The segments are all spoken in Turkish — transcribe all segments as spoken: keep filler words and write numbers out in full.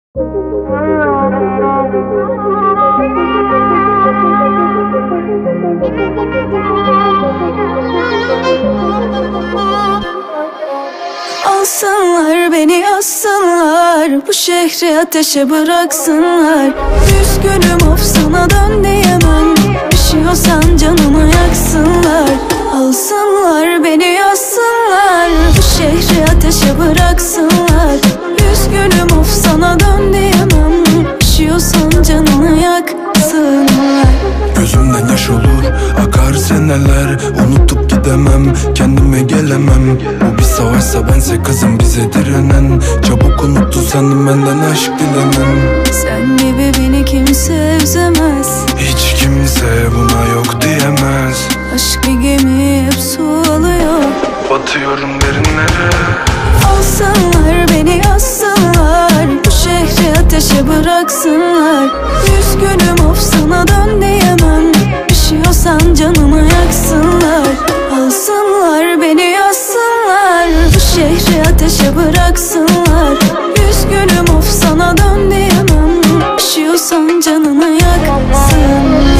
Alsınlar beni, assınlar, bu şehri ateşe bıraksınlar. Üzgünüm, of sana dön diyemem, üşüyorsan canımı yaksınlar. Alsınlar beni, assınlar, bu şehri ateşe bıraksınlar. Üzgünüm, of sana dön diyemem, üşüyorsan canımı yaksınlar. Gözümden yaş olur, akar seneler, unutup gidemem, kendime gelemem. Bu bir savaşsa bense kızım bize direnen. Çabuk unuttu sandım benden aşk dilemem. Sen gibi beni kimse üzemez, hiç kimse buna yok diyemez. Aşk bir gemi hep su alıyor, batıyorum derinlere. Alsınlar beni, assınlar, bu şehri ateşe bıraksınlar. Üzgünüm, of sana dön diyemem, üşüyorsan canımı yaksınlar. Alsınlar beni, assınlar, bu şehri ateşe bıraksınlar. Üzgünüm, of sana dön diyemem, üşüyorsan canımı yaksınlar.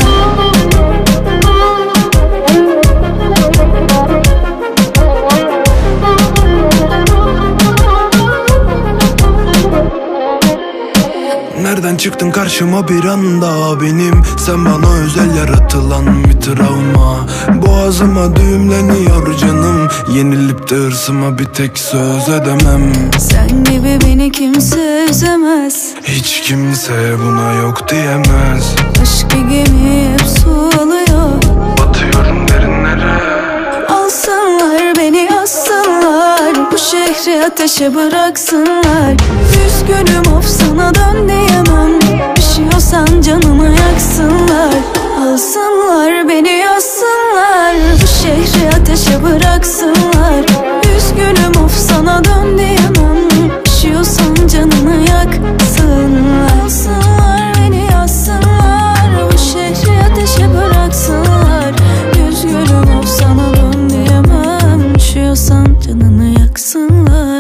Nereden çıktın karşıma bir anda benim? Sen bana özel yaratılan bir travma. Boğazıma düğümleniyor canım, yenilip de hırsıma bir tek söz edemem. Sen gibi beni kimse üzemez, hiç kimse buna yok diyemez. Aşk bir gemi hep su alıyor, batıyorum derinlere. Alsınlar beni, assınlar, bu şehri ateşe bıraksınlar. Üzgünüm, of sana dön diyemem, üşüyorsan canımı yaksınlar. Alsınlar beni, assınlar, bu şehri ateşe bıraksınlar. Üzgünüm, of sana dön diyemem, üşüyorsan canımı yaksınlar. Alsınlar beni, assınlar, bu şehri ateşe bıraksınlar. Üzgünüm, of sana dön diyemem, üşüyorsan canımı yaksınlar.